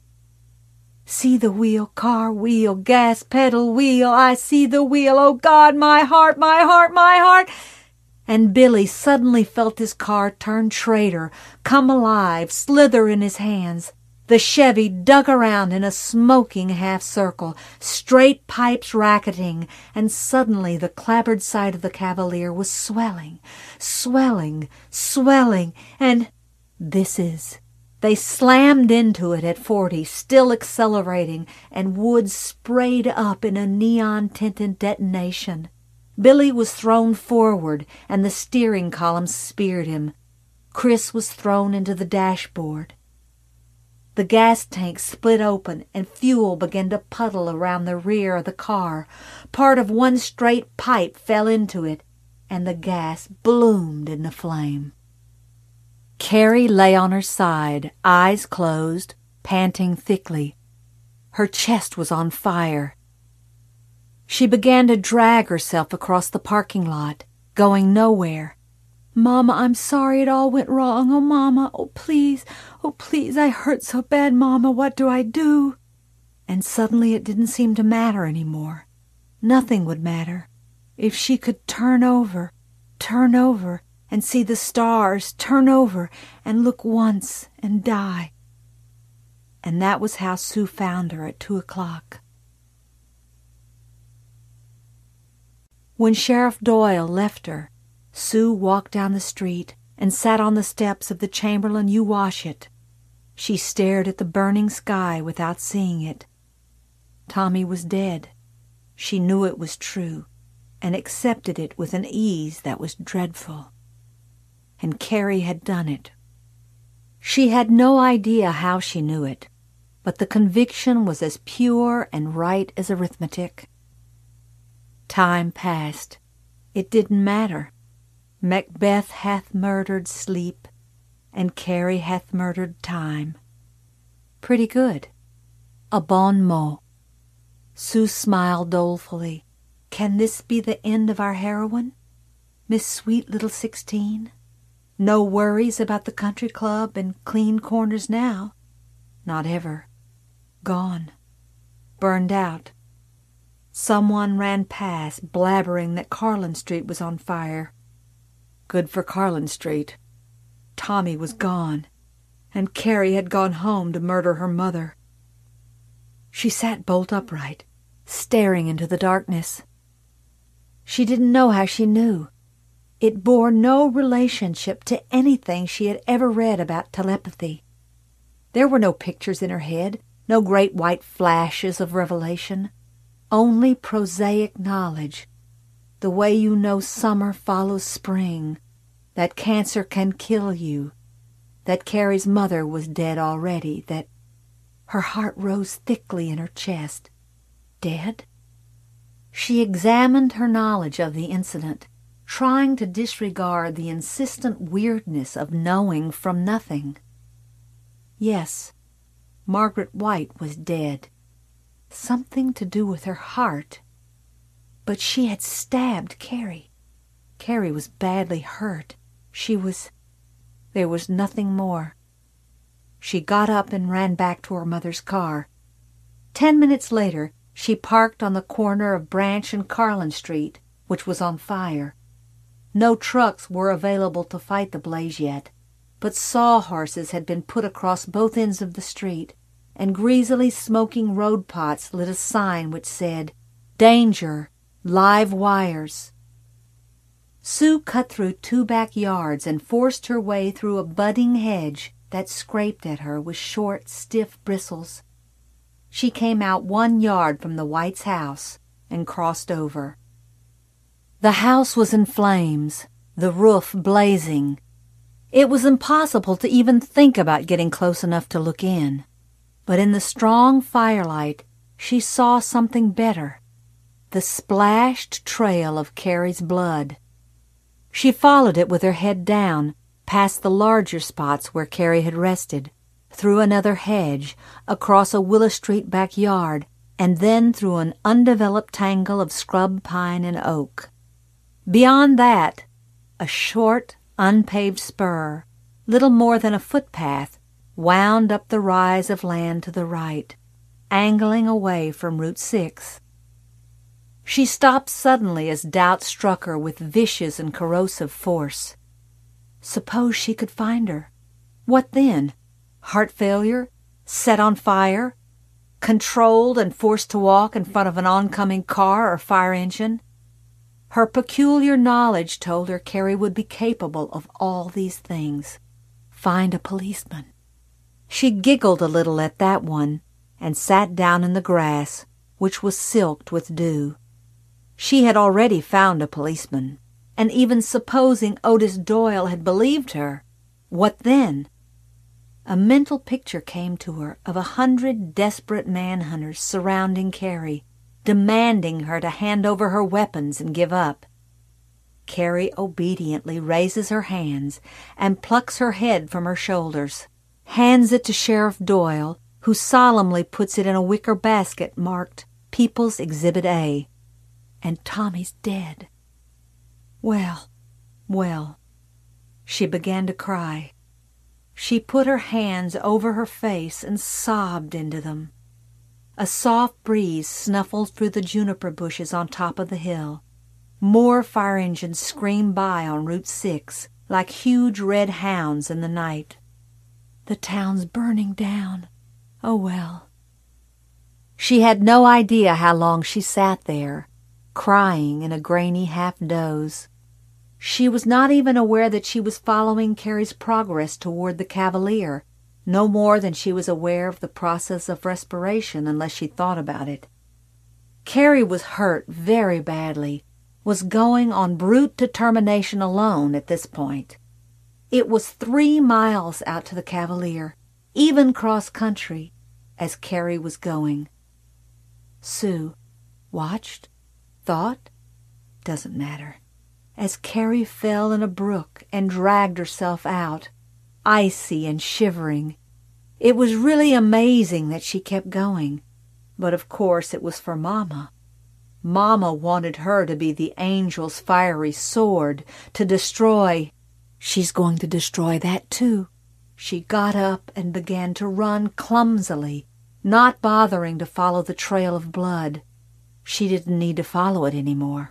See the wheel, car wheel, gas pedal wheel. I see the wheel. Oh, God, my heart, my heart, my heart. And Billy suddenly felt his car turn traitor, come alive, slither in his hands. The Chevy dug around in a smoking half-circle, straight pipes racketing, and suddenly the clapboard side of the Cavalier was swelling, swelling, swelling, and this is... They slammed into it at forty, still accelerating, and wood sprayed up in a neon-tinted detonation. Billy was thrown forward, and the steering column speared him. Chris was thrown into the dashboard. The gas tank split open, and fuel began to puddle around the rear of the car. Part of one straight pipe fell into it, and the gas bloomed in the flame. Carrie lay on her side, eyes closed, panting thickly. Her chest was on fire. She began to drag herself across the parking lot, going nowhere. "Mama, I'm sorry it all went wrong. Oh, Mama, oh, please, oh, please, I hurt so bad, Mama, what do I do?" And suddenly it didn't seem to matter anymore. Nothing would matter. If she could turn over, turn over, and see the stars, turn over, and look once, and die. And that was how Sue found her at two o'clock. When Sheriff Doyle left her, Sue walked down the street and sat on the steps of the Chamberlain Uwashit. She stared at the burning sky without seeing it. Tommy was dead. She knew it was true, and accepted it with an ease that was dreadful. And Carrie had done it. She had no idea how she knew it, but the conviction was as pure and right as arithmetic. Time passed. It didn't matter. Macbeth hath murdered sleep, and Carrie hath murdered time. Pretty good. A bon mot. Sue smiled dolefully. Can this be the end of our heroine? Miss Sweet Little Sixteen? No worries about the country club and clean corners now. Not ever. Gone. Burned out. Someone ran past, blabbering that Carlin Street was on fire. Good for Carlin Street. Tommy was gone, and Carrie had gone home to murder her mother. She sat bolt upright, staring into the darkness. She didn't know how she knew. It bore no relationship to anything she had ever read about telepathy. There were no pictures in her head, no great white flashes of revelation. Only prosaic knowledge, the way you know summer follows spring, that cancer can kill you, that Carrie's mother was dead already, that her heart rose thickly in her chest. Dead? She examined her knowledge of the incident, trying to disregard the insistent weirdness of knowing from nothing. Yes, Margaret White was dead. Something to do with her heart. But she had stabbed Carrie. Carrie was badly hurt. She was... There was nothing more. She got up and ran back to her mother's car. Ten minutes later, she parked on the corner of Branch and Carlin Street, which was on fire. No trucks were available to fight the blaze yet, but sawhorses had been put across both ends of the street, and greasily smoking road pots lit a sign which said, "Danger! Live wires!" Sue cut through two backyards and forced her way through a budding hedge that scraped at her with short, stiff bristles. She came out one yard from the Whites' house and crossed over. The house was in flames, the roof blazing. It was impossible to even think about getting close enough to look in. But in the strong firelight, she saw something better, the splashed trail of Carrie's blood. She followed it with her head down, past the larger spots where Carrie had rested, through another hedge, across a Willow Street backyard, and then through an undeveloped tangle of scrub pine and oak. Beyond that, a short, unpaved spur, little more than a footpath, wound up the rise of land to the right, angling away from Route six. She stopped suddenly as doubt struck her with vicious and corrosive force. Suppose she could find her. What then? Heart failure? Set on fire? Controlled and forced to walk in front of an oncoming car or fire engine? Her peculiar knowledge told her Carrie would be capable of all these things. Find a policeman. She giggled a little at that one and sat down in the grass, which was silked with dew. She had already found a policeman, and even supposing Otis Doyle had believed her, what then? A mental picture came to her of a hundred desperate manhunters surrounding Carrie, demanding her to hand over her weapons and give up. Carrie obediently raises her hands and plucks her head from her shoulders, hands it to Sheriff Doyle, who solemnly puts it in a wicker basket marked People's Exhibit A. And Tommy's dead. Well, well. She began to cry. She put her hands over her face and sobbed into them. A soft breeze snuffled through the juniper bushes on top of the hill. More fire engines screamed by on Route six like huge red hounds in the night. The town's burning down. Oh well. She had no idea how long she sat there, crying in a grainy half-doze. She was not even aware that she was following Carrie's progress toward the Cavalier, no more than she was aware of the process of respiration unless she thought about it. Carrie was hurt very badly, was going on brute determination alone at this point. It was three miles out to the Cavalier, even cross-country, as Carrie was going. Sue watched, thought, doesn't matter, as Carrie fell in a brook and dragged herself out, icy and shivering. It was really amazing that she kept going, but of course it was for Mama. Mama wanted her to be the angel's fiery sword, to destroy. She's going to destroy that too. She got up and began to run clumsily, not bothering to follow the trail of blood. She didn't need to follow it anymore.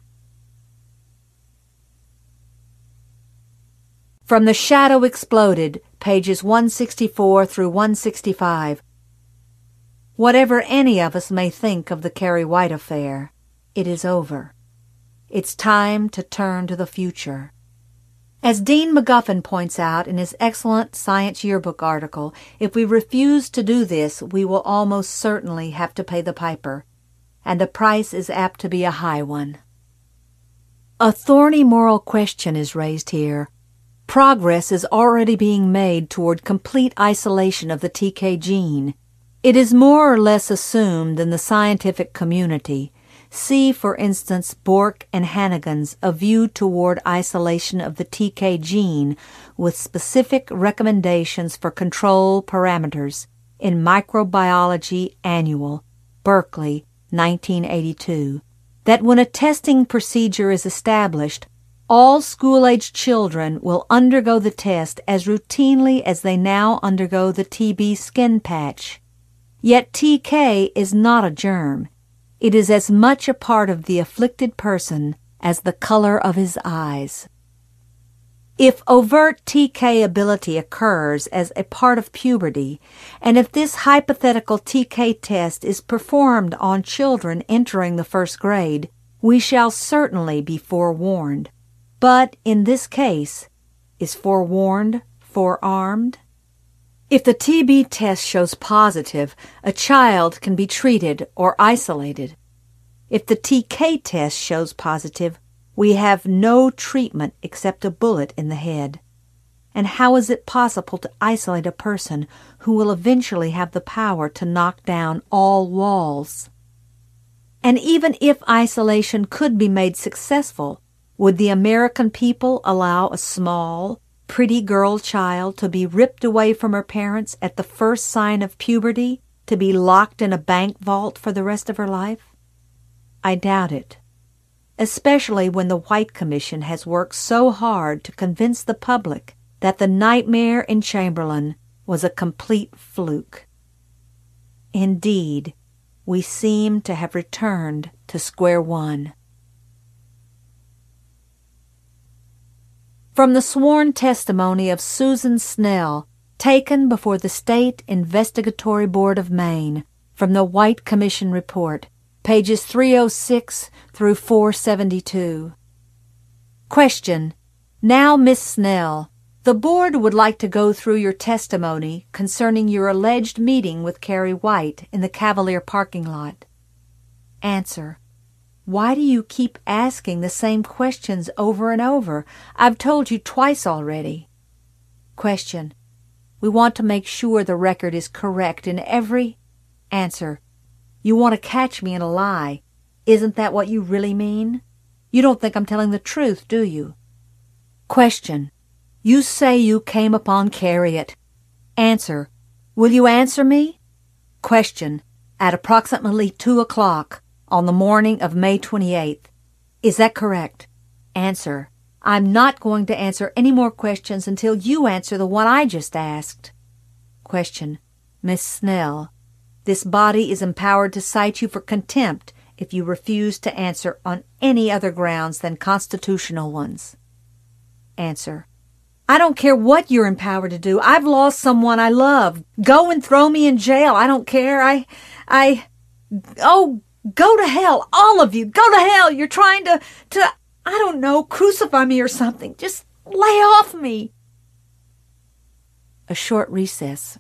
From The Shadow Exploded, pages one sixty-four through one sixty-five. Whatever any of us may think of the Carrie White affair, it is over. It's time to turn to the future. As Dean McGuffin points out in his excellent Science Yearbook article, if we refuse to do this, we will almost certainly have to pay the piper, and the price is apt to be a high one. A thorny moral question is raised here. Progress is already being made toward complete isolation of the T K gene. It is more or less assumed in the scientific community. See, for instance, Bork and Hannigan's A View Toward Isolation of the T K Gene with Specific Recommendations for Control Parameters in Microbiology Annual, Berkeley, nineteen eighty-two, that when a testing procedure is established, all school-aged children will undergo the test as routinely as they now undergo the T B skin patch. Yet T K is not a germ. It is as much a part of the afflicted person as the color of his eyes. If overt T K ability occurs as a part of puberty, and if this hypothetical T K test is performed on children entering the first grade, we shall certainly be forewarned. But in this case, is forewarned forearmed? If the T B test shows positive, a child can be treated or isolated. If the T K test shows positive, we have no treatment except a bullet in the head. And how is it possible to isolate a person who will eventually have the power to knock down all walls? And even if isolation could be made successful, would the American people allow a small, pretty girl child to be ripped away from her parents at the first sign of puberty, to be locked in a bank vault for the rest of her life? I doubt it, especially when the White Commission has worked so hard to convince the public that the nightmare in Chamberlain was a complete fluke. Indeed, we seem to have returned to square one. From the sworn testimony of Susan Snell, taken before the State Investigatory Board of Maine, from the White Commission Report, pages three oh six through four seventy-two. Question. Now, Miss Snell, the board would like to go through your testimony concerning your alleged meeting with Carrie White in the Cavalier parking lot. Answer. Why do you keep asking the same questions over and over? I've told you twice already. Question. We want to make sure the record is correct in every... Answer. You want to catch me in a lie. Isn't that what you really mean? You don't think I'm telling the truth, do you? Question. You say you came upon Carriot. Answer. Will you answer me? Question. At approximately two o'clock on the morning of May twenty-eighth. Is that correct? Answer. I'm not going to answer any more questions until you answer the one I just asked. Question. Miss Snell, This body is empowered to cite you for contempt if you refuse to answer on any other grounds than constitutional ones. Answer: I don't care what you're empowered to do. I've lost someone I love. Go and throw me in jail. I don't care. I, I, oh, go to hell. All of you, go to hell. You're trying to, to, I don't know, crucify me or something. Just lay off me. A short recess.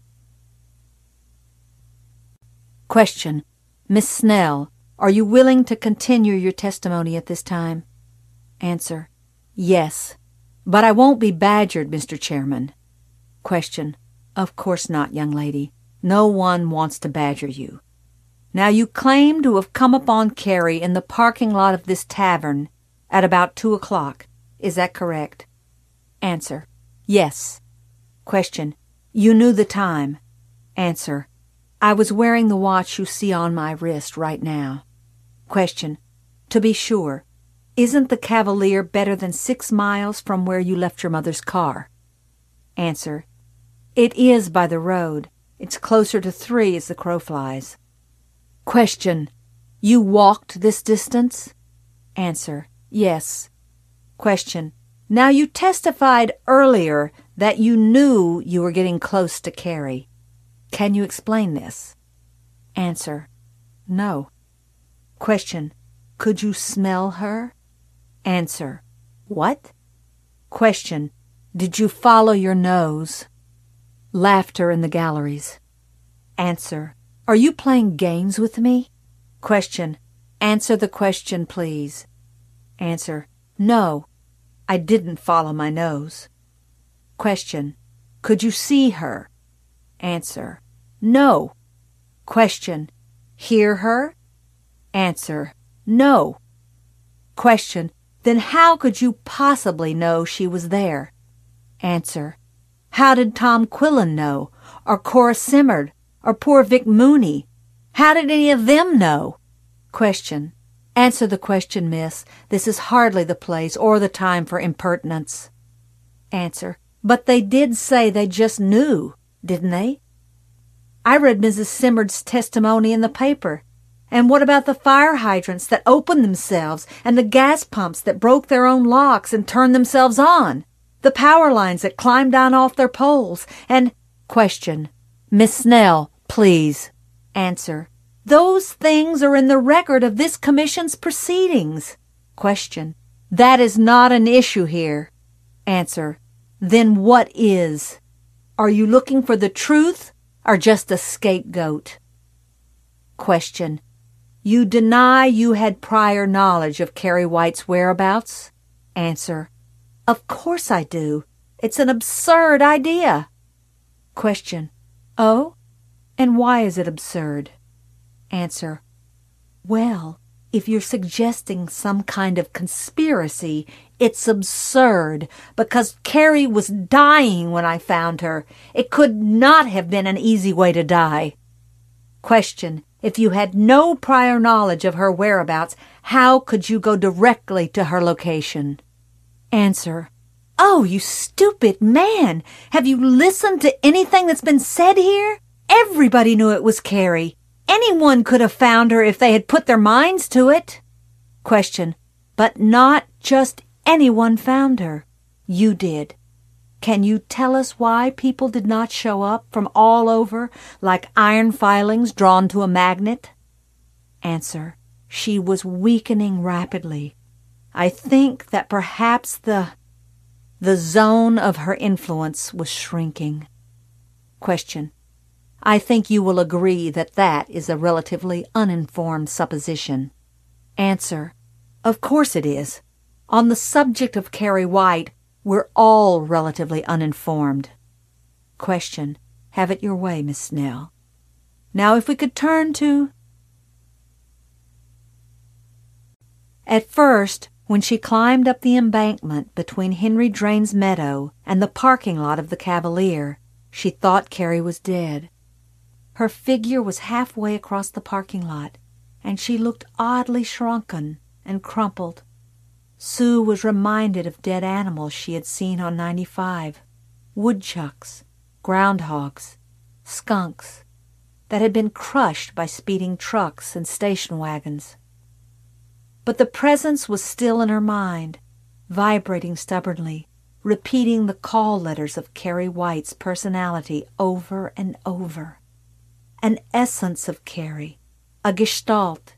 Question: Miss Snell, are you willing to continue your testimony at this time? Answer: Yes, but I won't be badgered, Mister Chairman. Question: Of course not, young lady. No one wants to badger you. Now, you claim to have come upon Carrie in the parking lot of this tavern at about two o'clock. Is that correct? Answer: Yes. Question: You knew the time? Answer: I was wearing the watch you see on my wrist right now. Question: To be sure, isn't the Cavalier better than six miles from where you left your mother's car? Answer: It is by the road. It's closer to three as the crow flies. Question: You walked this distance? Answer: Yes. Question: Now, you testified earlier that you knew you were getting close to Carrie. Can you explain this? Answer: No. Question: Could you smell her? Answer: What? Question: Did you follow your nose? Laughter in the galleries. Answer: Are you playing games with me? Question: Answer the question, please. Answer: No, I didn't follow my nose. Question: Could you see her? Answer: No. Question: Hear her? Answer: No. Question: Then how could you possibly know she was there? Answer: How did Tom Quillen know? Or Cora Simmerd? Or poor Vic Mooney? How did any of them know? Question: Answer the question, miss. This is hardly the place or the time for impertinence. Answer: But they did say they just knew, didn't they? I read Missus Simmerd's testimony in the paper. And what about the fire hydrants that opened themselves and the gas pumps that broke their own locks and turned themselves on? The power lines that climbed down off their poles and... Question: Miss Snell, please. Answer: Those things are in the record of this commission's proceedings. Question: That is not an issue here. Answer: Then what is? Are you looking for the truth or just a scapegoat? Question: You deny you had prior knowledge of Carrie White's whereabouts? Answer: Of course I do. It's an absurd idea. Question: Oh? And why is it absurd? Answer: Well, if you're suggesting some kind of conspiracy, it's absurd, because Carrie was dying when I found her. It could not have been an easy way to die. Question: If you had no prior knowledge of her whereabouts, how could you go directly to her location? Answer: Oh, you stupid man! Have you listened to anything that's been said here? Everybody knew it was Carrie. Anyone could have found her if they had put their minds to it. Question: But not just anyone found her. You did. Can you tell us why people did not show up from all over like iron filings drawn to a magnet? Answer: She was weakening rapidly. I think that perhaps the, the zone of her influence was shrinking. Question: I think you will agree that that is a relatively uninformed supposition. Answer: Of course it is. On the subject of Carrie White, we're all relatively uninformed. Question: Have it your way, Miss Snell. Now, if we could turn to... At first, when she climbed up the embankment between Henry Drain's meadow and the parking lot of the Cavalier, she thought Carrie was dead. Her figure was halfway across the parking lot, and she looked oddly shrunken and crumpled. Sue was reminded of dead animals she had seen on ninety-five, woodchucks, groundhogs, skunks. that had been crushed by speeding trucks and station wagons. But the presence was still in her mind, vibrating stubbornly, repeating the call letters of Carrie White's personality over and over. An essence of Carrie, a gestalt,